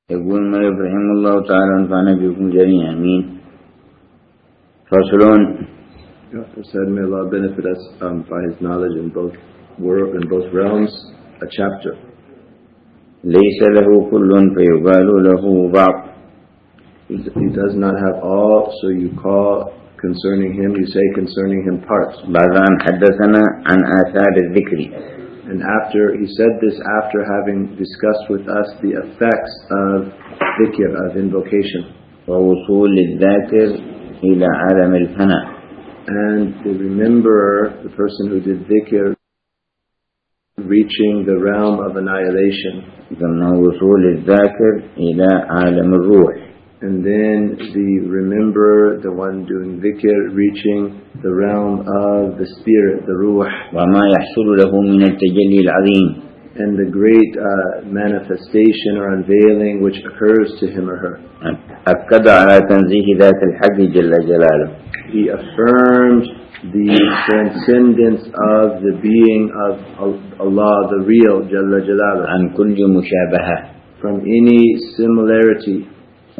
يقول المؤلف رحمه الله تعالى ونفعنا بكم جميعا. آمين. فصل. Said, may Allah benefit us by His knowledge in both realms. A chapter. ليس له كل فيقال له بعض. He does not have all, so you call concerning Him, you say concerning Him parts. بعد أن حدثنا عن آثار الذكر. And after he said this, after having discussed with us the effects of dhikr, of invocation, ووصول الذاكر إلى عالم الفناء. And the rememberer, the person who did dhikr, reaching the realm of annihilation. ثم وصول الذاكر إلى عالم الروح. And then the rememberer, the one doing dhikr, reaching the realm of the spirit, the ruh. وما يحصل له من التجلي العظيم. And the great manifestation or unveiling which occurs to him or her. أكد على تنزيه ذات الحق جل جلاله. He affirmed the transcendence of the being of Allah, the real Jalla Jalaluhu, عن كل مشابهة. from any similarity.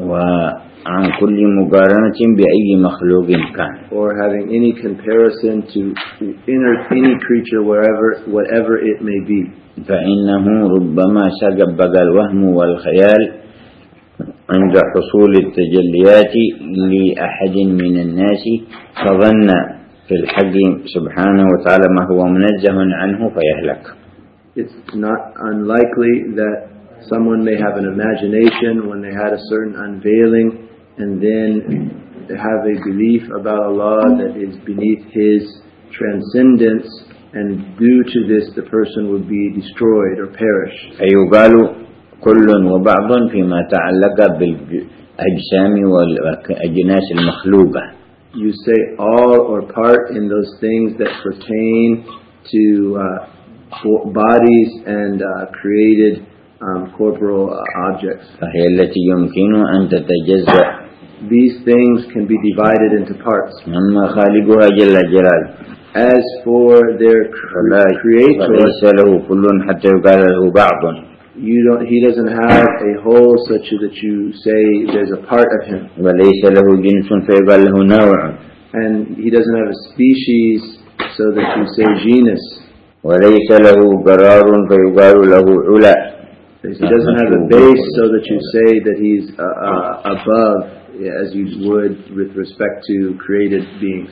وعن كل مقارنة بأي مخلوق كان. Or having any comparison to any creature whatever it may be. فإنه ربما سبق الوهم والخيال عند حصول التجليات لأحد من الناس فظن في الحق سبحانه وتعالى ما هو منزه عنه فيهلك. It's not unlikely that someone may have an imagination when they had a certain unveiling and then have a belief about Allah that is beneath His transcendence, and due to this the person would be destroyed or perish. فيقال كل وبعض فيما تعلق بالأجسام والأجناس المخلوقة. You say all or part in those things that pertain to bodies and created corporal objects. فهي التي يمكن أن تتجزأ. These things can be divided into parts. أما خالقها جل جلاله. As for their creator, فليس له كل حتى يقال له بعض. He doesn't have a whole such that you say there's a part of him. وليس له جنس فيقال له نوع. And he doesn't have a species so that you say genus. وليس له قرار فيقال له علا. He doesn't have a base so that you say that he's above, as you would with respect to created beings.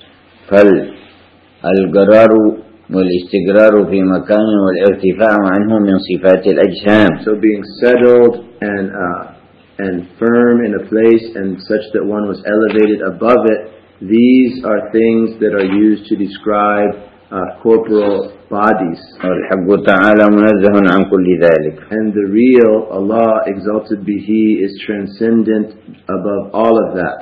فالقرار والاستقرار في مكان والارتفاع عنه من صفات الأجسام. So being settled and firm in a place and such that one was elevated above it, these are things that are used to describe corporal bodies. والحق تعالى منزه عن كل ذلك. And the real Allah, exalted be He, is transcendent above all of that.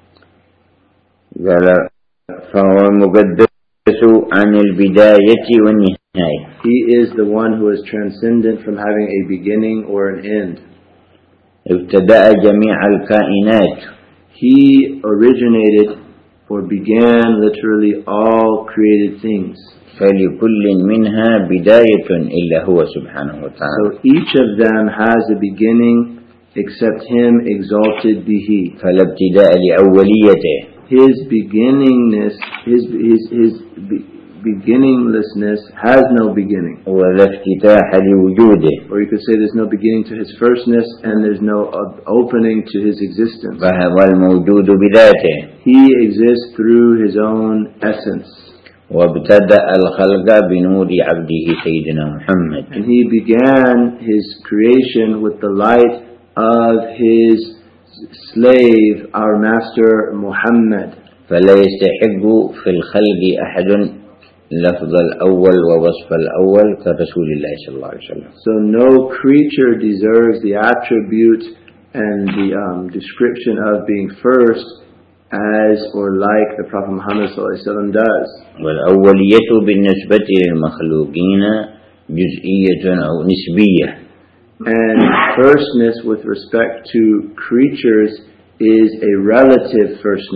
فهو مقدس عن البداية والنهاية. He is the one who is transcendent from having a beginning or an end. ابتدأ جميع الكائنات. He originated or began literally all created things. فلكل منها بداية إلا هو سبحانه وتعالى. So each of them has a beginning except Him, exalted be He. فلا ابتداء لأوليته. His beginningness, his beginninglessness has no beginning. ولا افتتاح لوجوده. Or you could say there's no beginning to His firstness and there's no opening to His existence. فهو الموجود بذاته. He exists through His own essence. وابتدأ الخلق بنور عبده سيدنا محمد. And He began His creation with the light of His slave, our master Muhammad. فلا يستحق في الخلق أحد لفظ الأول ووصف الأول كرسول الله صلى الله عليه وسلم. So no creature deserves the attribute and the description of being first as or like the Prophet Muhammad صلى الله عليه وسلم does. والأولية بالنسبة للمخلوقين جزئية أو نسبية. And firstness with respect to creatures is a relative firstness.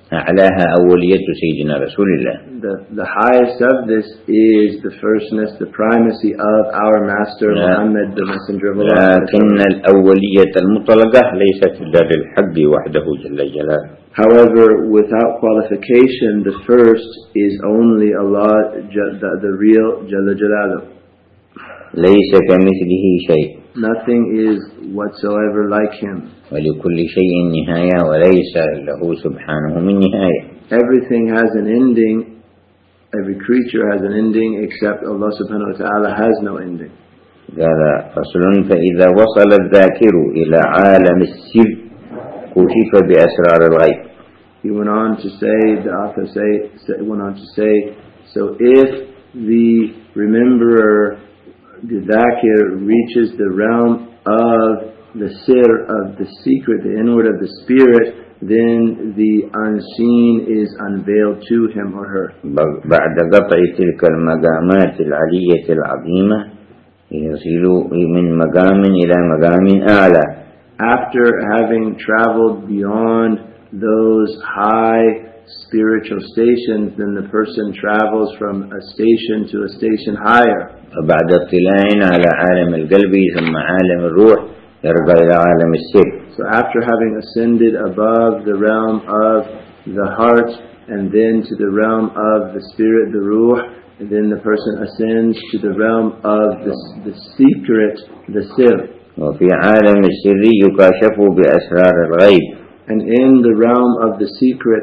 أعلاها أولية سيدنا رسول الله. The highest of this is the firstness, the primacy of our Master Muhammad, the Messenger of Allah. لكن الأولية المطلقة ليست إلا للحق وحده جل جلاله. However, without qualification, the first is only Allah, the real Jalla Jalaluh. ليس كمثله شيء. Nothing is whatsoever like Him. ولكل شيء نهاية وليس له سبحانه من نهاية. Everything has an ending. Every creature has an ending except Allah subhanahu wa ta'ala has no ending. قال فصل فإذا وصل الذاكر إلى عالم السر كشف بأسرار الغيب. He went on to say, the author went on to say, so if the rememberer, the dhakir, reaches the realm of the sir, of the secret, the inward of the spirit, then the unseen is unveiled to him or her. بعد قطع تلك المقامات العلية العظيمة يصل من مقام إلى مقام أعلى. After having traveled beyond those high spiritual stations, then the person travels from a station to a station higher. بعد اطلاع على عالم القلب ثم عالم الروح يرجع إلى عالم السر. So after having ascended above the realm of the heart and then to the realm of the spirit, the ruh, and then the person ascends to the realm of the secret, the sir. وفي عالم السر يكاشف بأسرار الغيب. And in the realm of the secret,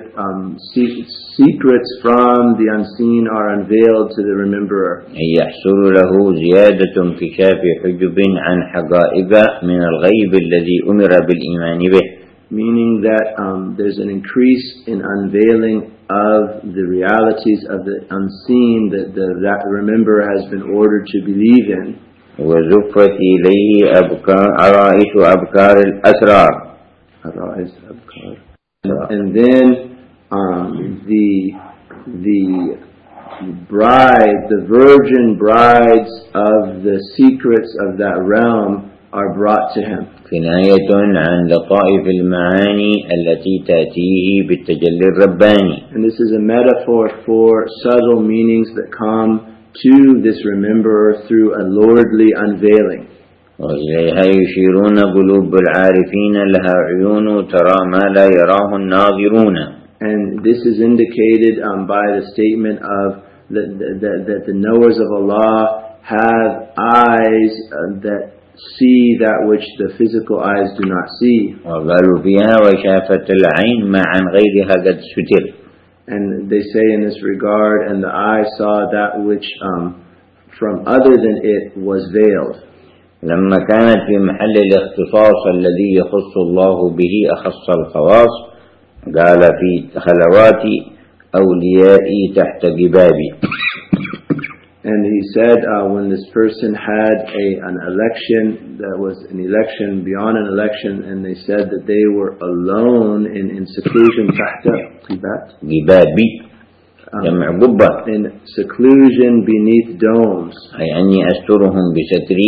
secrets from the unseen are unveiled to the rememberer. يحصل له زيادة انكشاف حجب عن حقائق من الغيب الذي أمر بالإيمان به. Meaning that there's an increase in unveiling of the realities of the unseen that the rememberer has been ordered to believe in. وزفت إليه عرائش أبكار الأسرار. And then the bride, the virgin brides of the secrets of that realm are brought to him. كناية عن لطائف المعاني التي تأتيه بالتجلي الرباني. And this is a metaphor for subtle meanings that come to this rememberer through a lordly unveiling. وإليها يشيرون قلوب العارفين لها عيون ترى ما لا يراه الناظرون. And this is indicated by the statement of that the knowers of Allah have eyes that see that which the physical eyes do not see. وقالوا فيها وشافت العين ما عن غيرها قد ستر. And they say in this regard, and the eye saw that which from other than it was veiled. لما كانت في محل الاختصاص الذي يخص الله به أخص الخواص قال في خلوات أوليائي تحت جبابي. And he said when this person had an election, that was an election beyond an election, and they said that they were alone in seclusion تحت جبابي جمع قبة. In seclusion beneath domes. أي أني أسترهم بستري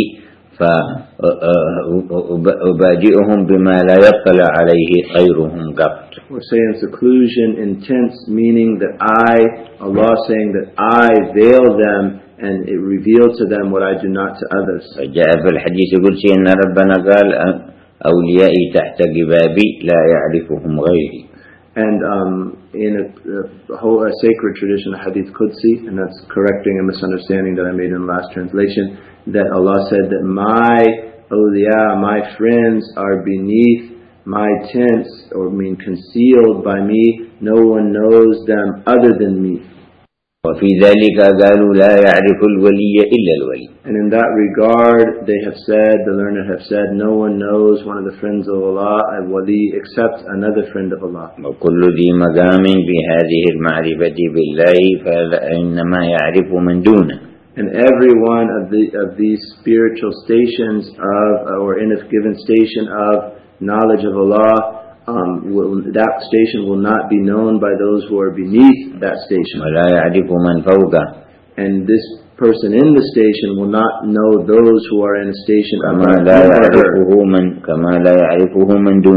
فأبادئهم بما لا يطلع عليه غيرهم قط. We're saying seclusion intense, meaning that Allah saying that I veil them and it revealed to them what I do not to others. فجاء في الحديث القدسي أن ربنا قال أوليائي تحت جبابي لا يعرفهم غيري. And in a sacred tradition, a hadith Qudsi, and that's correcting a misunderstanding that I made in the last translation, that Allah said that my awliya, my friends are beneath my tents, or mean concealed by me, no one knows them other than me. وفي ذلك قالوا لا يعرف الولي إلا الولي. And in that regard, they have said, the learned have said, no one knows one of the friends of Allah, a wali, except another friend of Allah. وكل ذي مقام بهذه المعرفة بالله فإنما يعرف من دونه. And every one of these spiritual stations or in a given station of knowledge of Allah, that station will not be known by those who are beneath that station. ولا يعرف من فوقه. And this person in the station will not know those who are in a station above كما لا يعرفه من دونه.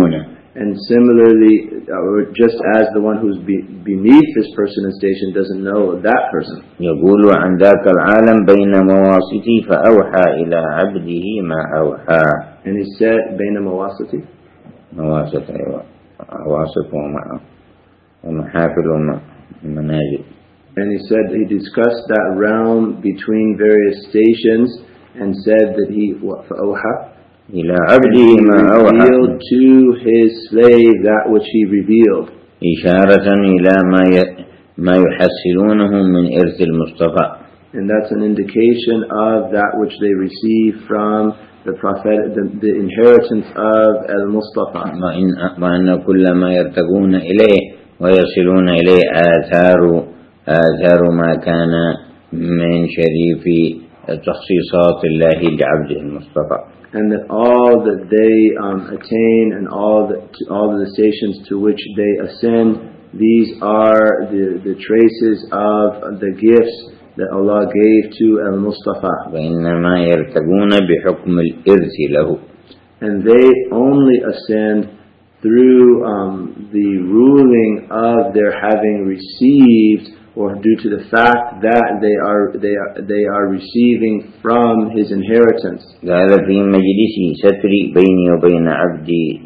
And similarly, or just as the one who's beneath this person in station doesn't know that person. يقول عن ذاك العالم بين مواسطي فأوحى إلى عبده ما أوحى. And he said, بين مواسطي. مواسط أيوة. عواصف ومحافل ومنازل. And he said he discussed that realm between various stations and said that he فأوحى. إلى عبده ما أوحى. Revealed to his slave that which he revealed. إشارة إلى ما يحصلونه من إرث المصطفى. And that's an indication of that which they receive from the prophet, the inheritance of al-Mustafa. وأن كل ما يرتقون إليه ويصلون إليه آثار ما كان من شريف تخصيصات الله لعبده المصطفى. And that all that they attain and all the stations to which they ascend, these are the traces of the gifts that Allah gave to al-Mustafa. وإنما يرتقون بحكم الإرث له. And they only ascend through the ruling of their having received, or due to the fact that they are receiving from his inheritance. قال في مجلس ستري بيني وبين عبدي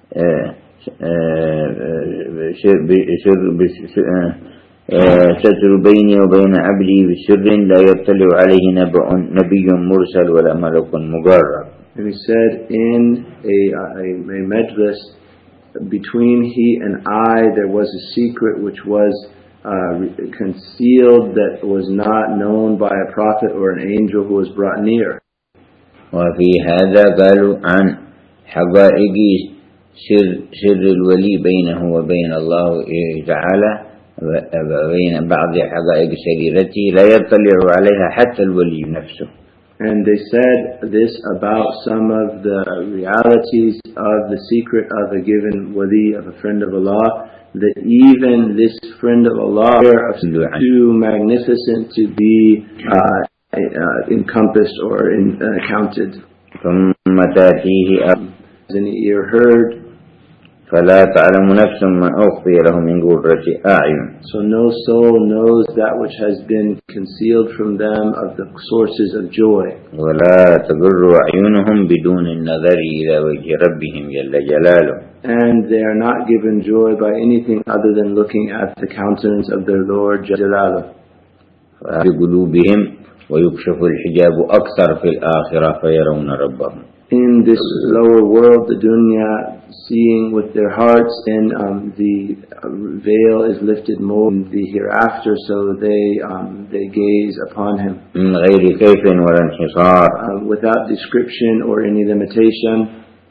ستر بيني وبين عبدي بسر لا يطلع عليه نبي مرسل ولا ملك مقرب. And he said, in a majlis between he and I there was a secret which was concealed, that was not known by a prophet or an angel who was brought near. وفي هذا قالوا عن حقائق سر الولي بينه وبين الله تعالى، بين بعض حقائق سريرته لا يطلع عليها حتى الولي نفسه. And they said this about some of the realities of the secret of a given wali, of a friend of Allah, that even this friend of Allah is too magnificent to be encompassed or counted. ثم تأتيه An ear heard, فلا تعلم نفس ما أخفي له من قرة أعين. So no soul knows that which has been concealed from them of the sources of joy. ولا تضر أعينهم بدون النظر إلى وجه ربهم جل جلاله. And they are not given joy by anything other than looking at the countenance of their Lord Jalla Jalaluhu. في قلوبهم ويكشف الحجاب أكثر في الآخرة فيرون ربهم. In this lower world, the dunya, seeing with their hearts, and the veil is lifted more in the hereafter, so they gaze upon him. من غير كيف ولا انحصار. Without description or any limitation.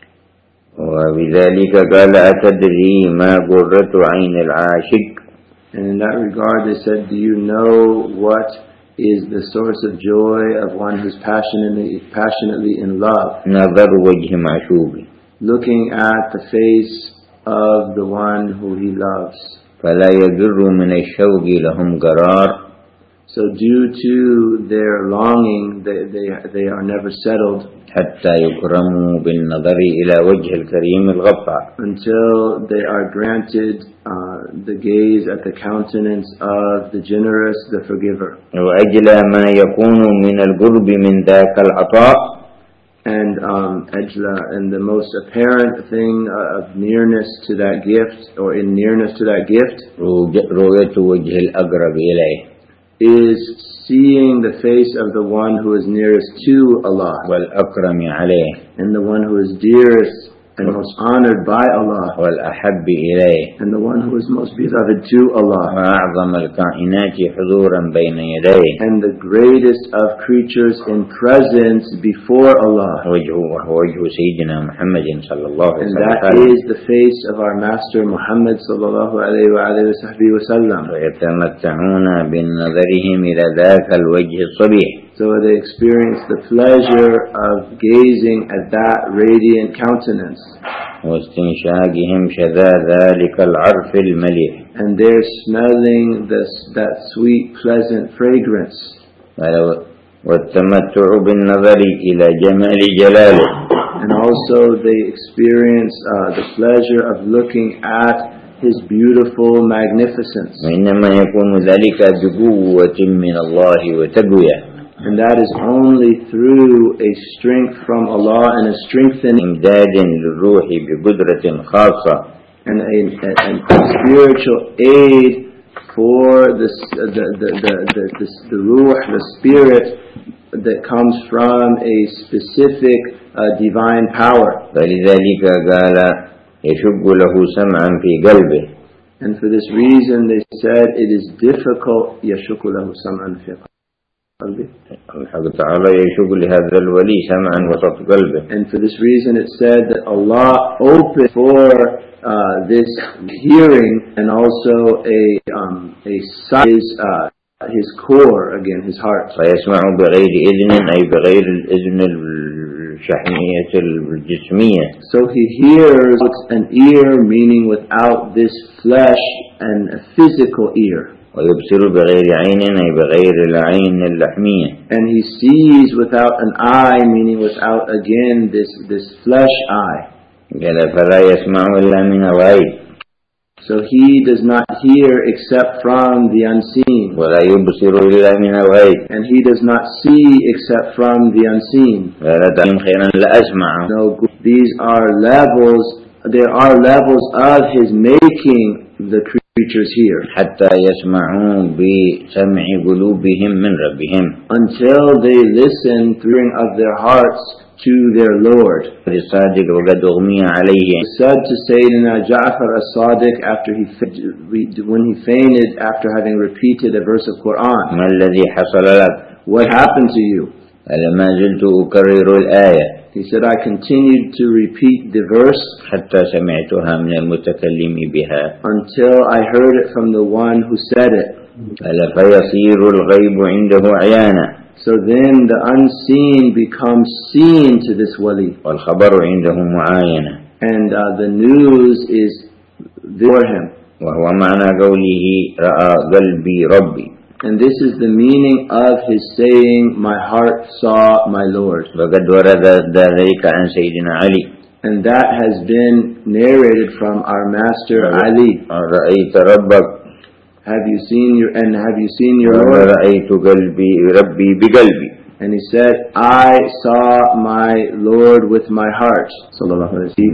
وبذلك قال أتدري ما قرة عين العاشق. And in that regard they said, do you know what is the source of joy of one who's passionately in love? نظر وجه معشوق. Looking at the face of the one who he loves. فلا يضر من الشوق لهم قرار. So due to their longing, they are never settled. حتى يكرموا بالنظر إلى وجه الكريم الغفار. Until they are granted the gaze at the countenance of the generous, the forgiver. وأجلى ما يكون من القرب من ذاك العطاء. And ajla, and the most apparent thing of nearness to that gift, or in nearness to that gift, رؤية وجه الأقرب إليه. Is seeing the face of the one who is nearest to Allah. والأكرم عليه. And the one who is dearest and most honored by Allah. والأحب إليه. And the one who is most beloved to Allah. وأعظم الكائنات حضورا بين يديه. And the greatest of creatures in presence before Allah. وجه سيدنا محمد صلى الله عليه وسلم. And that is the face of our Master Muhammad sallallahu alayhi wa sallam. ويتمتعون بنظرهم إلى ذاك الوجه الصبيح. So they experience the pleasure of gazing at that radiant countenance. واستنشاقهم شذا ذلك العرف المليح. And they're smelling that sweet, pleasant fragrance. والتمتع بالنظر إلى جمال جلاله. And also they experience the pleasure of looking at His beautiful magnificence. وإنما يكون ذلك بقوة من الله وتقوية. And that is only through a strength from Allah and a strengthening إمداد للروح بقدرة خاصة. and a spiritual aid for the ruh, the spirit that comes from a specific divine power. فلذلك قال يشق له سمعا في قلبه. And for this reason they said it is difficult يشق له سمعا في قلبه. الحق تعالى يشق لهذا الولي سمعا وسط قلبه. And for this reason it said that Allah opened for this hearing and also a sight his core, again his heart. فيسمع بغير إذن أي بغير الإذن الشحمية الجسمية. So he hears with an ear, meaning without this flesh and a physical ear. ويبصر بغير عين أي بغير العين اللحمية. And he sees without an eye, meaning without again this flesh eye. قال فلا يسمع إلا من الغيب. So he does not hear except from the unseen. ولا يبصر إلا من الغيب. And he does not see except from the unseen. قال تعلم خيرا لأسمع. No, these are levels, there are levels of his making the creatures hear. حتى يسمعوا بسمع قلوبهم من ربهم. Until they listen through of their hearts to their Lord. الصادق وقد أغمي عليه. Said to Sayyidina Ja'far as-Sadiq after when he fainted after having repeated a verse of Quran. ما الذي حصل لك؟ What happened to you? قال ما زلت أكرر الآية. He said, I continued to repeat the verse حتى سمعتها من المتكلم بها. until I heard it from the one who said it. قال فيصير الغيب عنده عيانا. So then the unseen becomes seen to this wali. والخبر عنده معاينة. And the news is for him. وهو معنى قوله رأى قلبي ربي. And this is the meaning of his saying, my heart saw my Lord. وقد ورد ذلك عن سيدنا علي. And that has been narrated from our master Ali. رأيت ربك. Have you seen your Lord? رأيت قلبي ربي بقلبي. And he said, I saw my Lord with my heart. Sallallahu alayhi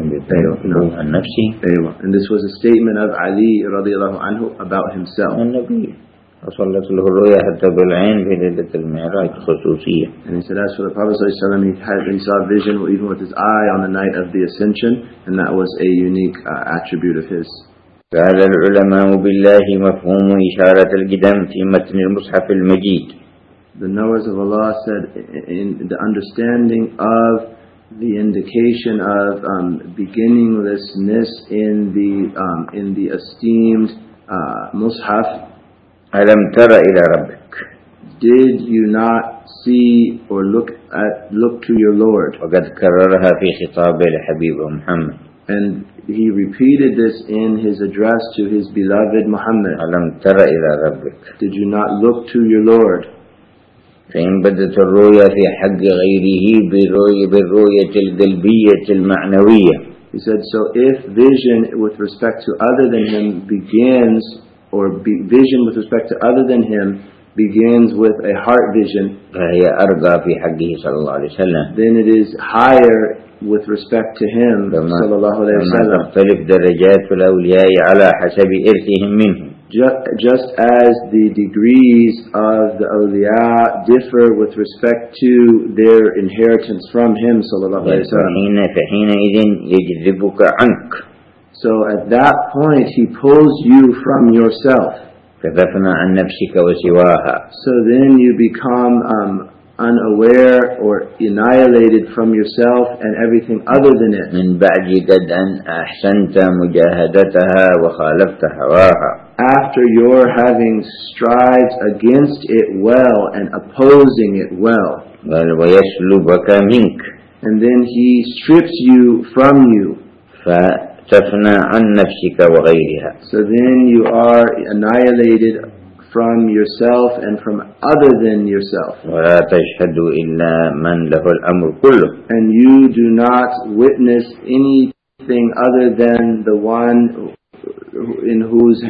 wa sallam. And this was a statement of Ali radiallahu anhu about himself. النبي وصلت له الرؤيا حتى بالعين في ليلة المعراج خصوصية. And he said, as for the Prophet sallallahu alaihi wasallam, he saw a vision even with his eye on the night of the Ascension, and that was a unique attribute of his. قال العلماء بالله مفهوم إشارة القدم في متن المصحف المجيد. The knowers of Allah said in the understanding of the indication of beginninglessness in the esteemed Mus'haf. ألم تر إلى ربك. Did you not see or look to your Lord? وقد كررها في خطابه لحبيبه محمد. And he repeated this in his address to his beloved Muhammad. ألم تر إلى ربك. Did you not look to your Lord? فإن بدت الرؤيا في حق غيره بالرؤية القلبية المعنوية. He said, so if vision with respect to other than him begins, or vision with respect to other than him begins with a heart vision, فهي أرقى في حقه صلى الله عليه وسلم. then it is higher with respect to him صلى الله عليه وسلم. تختلف درجات الأولياء على حسب إرثهم منه. Just as the degrees of the awliya differ with respect to their inheritance from him صلى الله عليه وسلم. فحينئذ يجذبك عنك. So at that point he pulls you from yourself. فَتَفْنَى عَنْ نَفْسِكَ وَسِوَاهَا. So then you become unaware or annihilated from yourself and everything other than it. مِنْ بَعْدِ قَدْ أَنْ أَحْسَنْتَ مُجَاهَدَتَهَا وَخَالَفْتَ هَوَاهَا. After your having strived against it well and opposing it well. وَيَسْلُبَكَ مِنْكَ. And then he strips you from you. فَتَفْنَى عَنْ نَفْسِكَ وَغَيْرِهَا. So then you are annihilated from yourself and from other than yourself. ولا تشهد إلا من له الأمر كله. And you do not witness anything other than the one in whose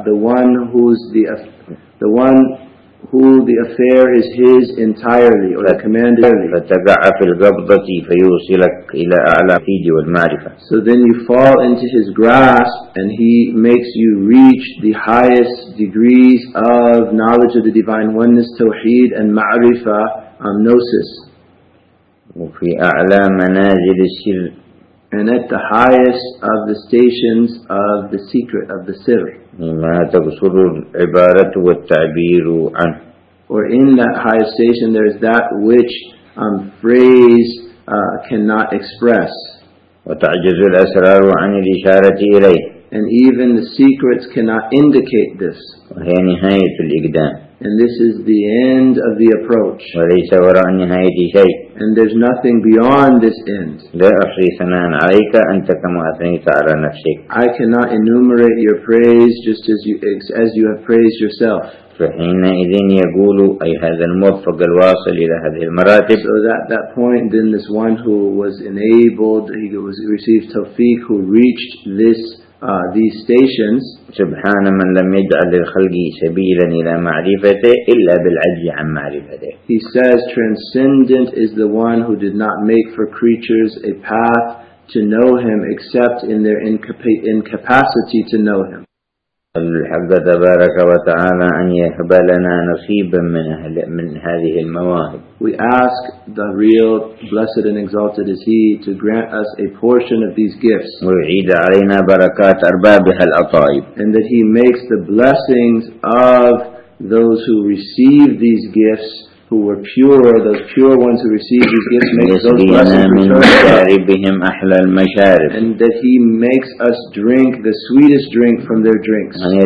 who the affair is his entirely, or the command entirely. فتقع في القبضة فيوصلك إلى أعلى التوحيد والمعرفة. So then you fall into his grasp, and he makes you reach the highest degrees of knowledge of the divine oneness, tawheed, and ma'rifah, gnosis. وفي أعلى منازل السر. And at the highest of the stations of the secret, of the sir. ما تقصر العبارة والتعبير عنه. Or in that highest station there is that which phrase cannot express. وتعجز الأسرار عن الإشارة إليه. And even the secrets cannot indicate this. وهي نهاية الإقدام. And this is the end of the approach. وليس وراء النهاية شيء. And there's nothing beyond this end. لا أحصي ثناء عليك أنت كما أثنيت على نفسك. I cannot enumerate your praise just as you have praised yourself. فحينئذ يقول أي هذا الموفق الواصل إلى هذه المراتب. So at that point, then this one who was enabled, he received tawfiq, who reached these stations. سبحان من لم يجعل للخلق سبيلا إلى معرفته إلا بالعجز عن معرفته. He says, transcendent is the one who did not make for creatures a path to know him except in their incapacity to know him. الحق تبارك وتعالى أن يهب لنا نصيبا من هذه المواهب. We ask the real blessed and exalted is He to grant us a portion of these gifts. ويعيد علينا بركات أربابها الأطايب. And that He makes the blessings of those who receive these gifts, who were pure, those pure ones who receive these gifts, makes those blessings return. And that He makes us drink the sweetest drink from their drinks. And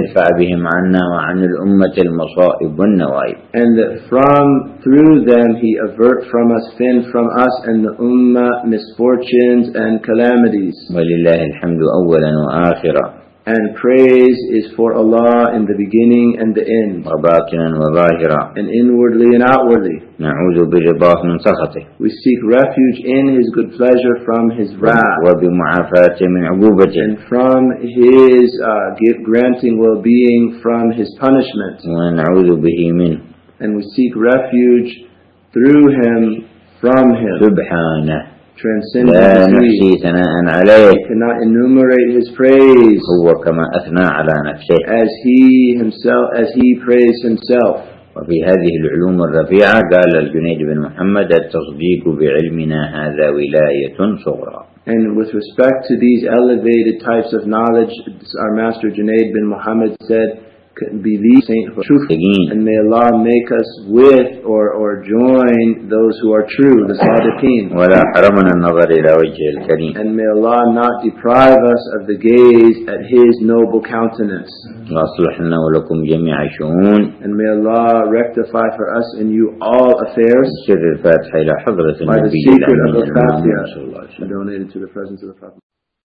that through them He avert from us, fend from us and the ummah misfortunes and calamities. And praise is for Allah in the beginning and the end. And inwardly and outwardly. We seek refuge in His good pleasure from His wrath. And from His granting well-being from His punishment. And we seek refuge through Him from Him. Transcendent لا نحصي ثناء عليه. Cannot enumerate His praise. هو كما أثنى على نفسه. As He praised Himself. وفي هذه العلوم الرفيعة قال الجنيد بن محمد التصديق بعلمنا هذا ولاية صغرى. And with respect to these elevated types of knowledge, our master Junaid bin Muhammad said, believe sainthood, truth, and may Allah make us with or join those who are true, the Sadiqeen. And may Allah not deprive us of the gaze at His noble countenance. And may Allah rectify for us and you all affairs by the secret of the Fatiha donated to the presence of the Prophet.